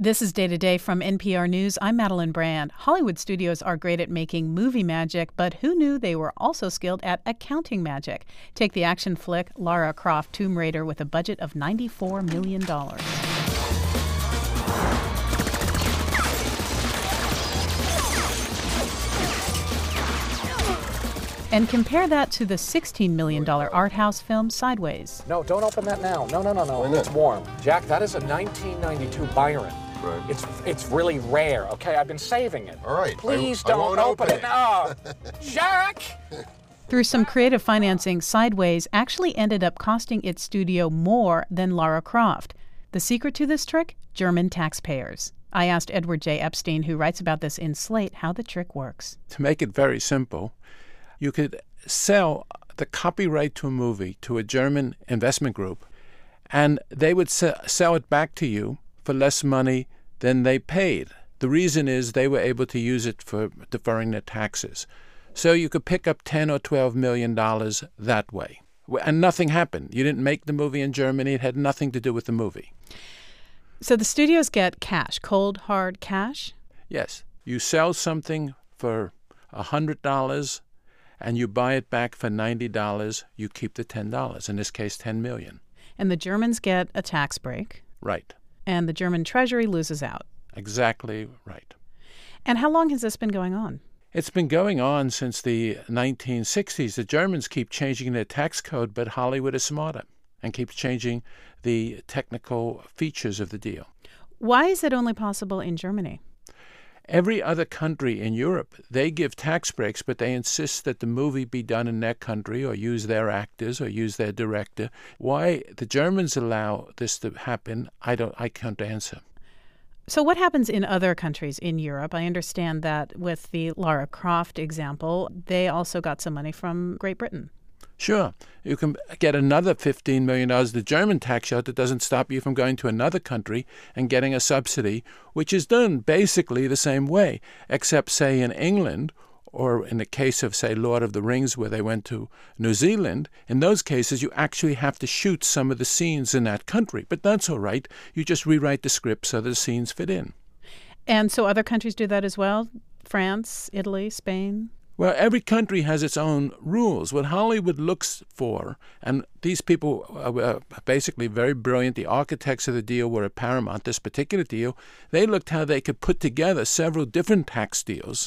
This is Day to Day from NPR News. I'm Madeline Brand. Hollywood studios are great at making movie magic, but who knew they were also skilled at accounting magic? Take the action flick Lara Croft Tomb Raider with a budget of $94 million. And compare that to the $16 million art house film Sideways. No, don't open that now. No. It's warm. Jack, that is a 1992 Byron. Right. It's really rare, okay? I've been saving it. All right. Please don't open it. No. Jack! Through some creative financing, Sideways actually ended up costing its studio more than Lara Croft. The secret to this trick? German taxpayers. I asked Edward J. Epstein, who writes about this in Slate, how the trick works. To make it very simple, you could sell the copyright to a movie to a German investment group, and they would sell it back to you for less money than they paid. The reason is they were able to use it for deferring their taxes. So you could pick up $10 or $12 million that way. And nothing happened. You didn't make the movie in Germany. It had nothing to do with the movie. So the studios get cash, cold, hard cash? Yes. You sell something for $100 and you buy it back for $90, you keep the $10. In this case, $10 million. And the Germans get a tax break. Right. And the German treasury loses out. Exactly right. And how long has this been going on? It's been going on since the 1960s. The Germans keep changing their tax code, but Hollywood is smarter and keeps changing the technical features of the deal. Why is it only possible in Germany? Every other country in Europe, they give tax breaks, but they insist that the movie be done in their country or use their actors or use their director. Why the Germans allow this to happen, I can't answer. So what happens in other countries in Europe? I understand that with the Lara Croft example, they also got some money from Great Britain. Sure. You can get another $15 million. The German tax shelter doesn't stop you from going to another country and getting a subsidy, which is done basically the same way, except, say, in England, or in the case of, say, Lord of the Rings, where they went to New Zealand, in those cases you actually have to shoot some of the scenes in that country. But that's all right. You just rewrite the script so the scenes fit in. And so other countries do that as well? France, Italy, Spain? Well, every country has its own rules. What Hollywood looks for, and these people are basically very brilliant. The architects of the deal were at Paramount, this particular deal. They looked how they could put together several different tax deals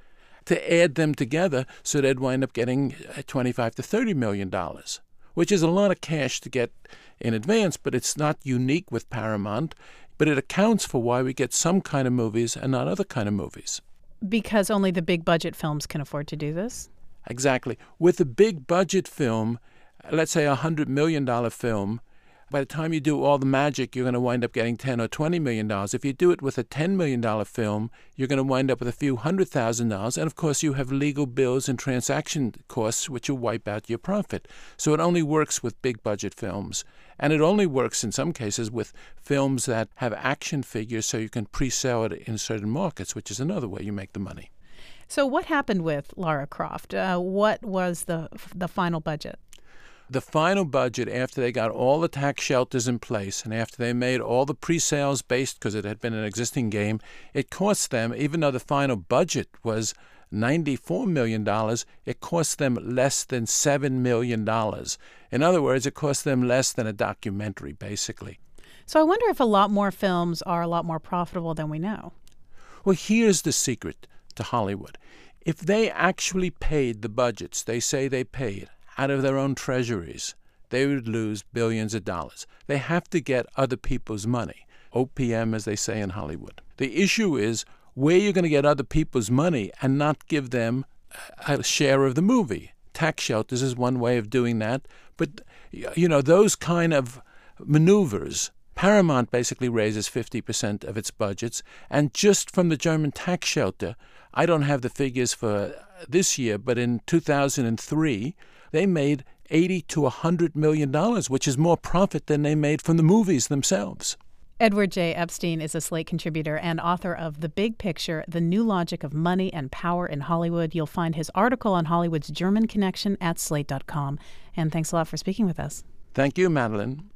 to add them together so they'd wind up getting $25 to $30 million, which is a lot of cash to get in advance, but it's not unique with Paramount. But it accounts for why we get some kind of movies and not other kind of movies. Because only the big budget films can afford to do this? Exactly. With a big budget film, let's say a $100 million film, by the time you do all the magic, you're going to wind up getting $10 or $20 million. If you do it with a $10 million film, you're going to wind up with a few $100,000. And, of course, you have legal bills and transaction costs, which will wipe out your profit. So it only works with big budget films. And it only works, in some cases, with films that have action figures so you can pre-sell it in certain markets, which is another way you make the money. So what happened with Lara Croft? What was the final budget? The final budget, after they got all the tax shelters in place and after they made all the pre-sales based, because it had been an existing game, it cost them, even though the final budget was $94 million, it cost them less than $7 million. In other words, it cost them less than a documentary, basically. So I wonder if a lot more films are a lot more profitable than we know. Well, here's the secret to Hollywood. If they actually paid the budgets they say they paid out of their own treasuries, they would lose billions of dollars. They have to get other people's money, OPM, as they say in Hollywood. The issue is where you're going to get other people's money and not give them a share of the movie. Tax shelters is one way of doing that. But, those kind of maneuvers, Paramount basically raises 50% of its budgets. And just from the German tax shelter, I don't have the figures for this year, but in 2003, they made $80 to $100 million, which is more profit than they made from the movies themselves. Edward J. Epstein is a Slate contributor and author of The Big Picture, The New Logic of Money and Power in Hollywood. You'll find his article on Hollywood's German connection at slate.com. And thanks a lot for speaking with us. Thank you, Madeline.